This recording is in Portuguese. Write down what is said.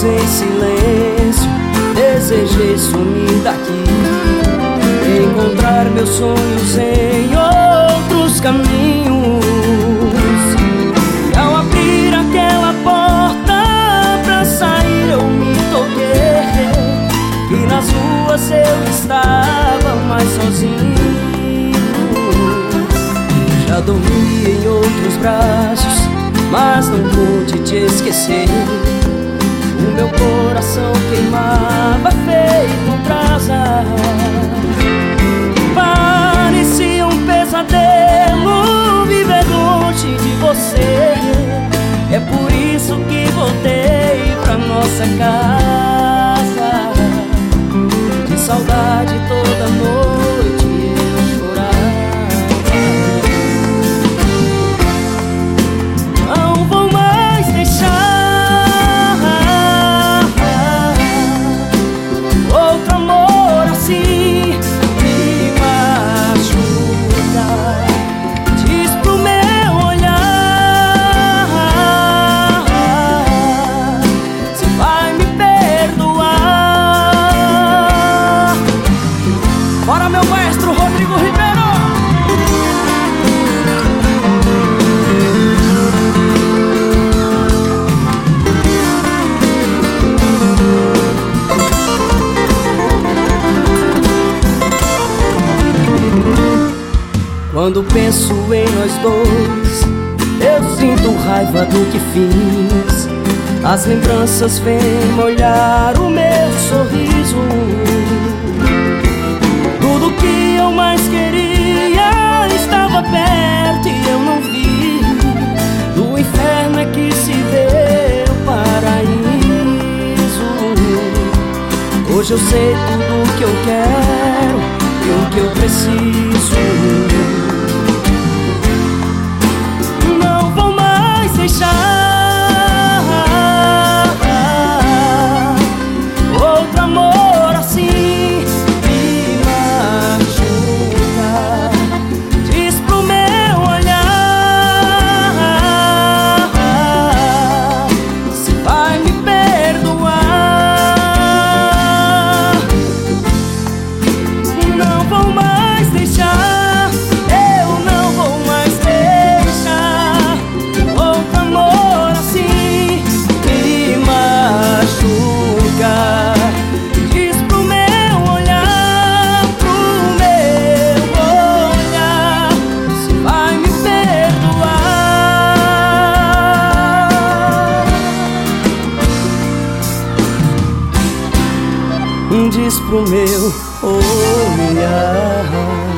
anos em silêncio desejei sumir daqui, encontrar meus sonhos em outros caminhos. E ao abrir aquela porta pra sair eu me toquei que nas ruas eu estava mais sozinho. Já dormi em outros braços, mas não pude te esquecer. O meu coração queimava feito brasa. Parecia um pesadelo viver longe de você. É por isso que voltei pra nossa casa. De saudade toda noite eu chorava. Não vou mais deixar outro amor assim me machuca. Diz pro meu olhar se vai me perdoar. Bora, meu maestro Rodrigo Ribeiro! Quando penso em nós dois, eu sinto raiva do que fiz. As lembranças vêm molhar o meu sorriso. Tudo que eu mais queria estava perto e eu não vi. Do inferno é que se vê o paraíso. Hoje eu sei tudo o que eu quero e o que eu preciso. Não vou mais deixar outro amor assim me machuca. Diz pro meu olhar se vai me perdoar. Não vou mais deixar, eu não vou mais deixar outro amor assim me machuca. Diz pro meu olhar se vai me perdoar. Diz pro meu olhar.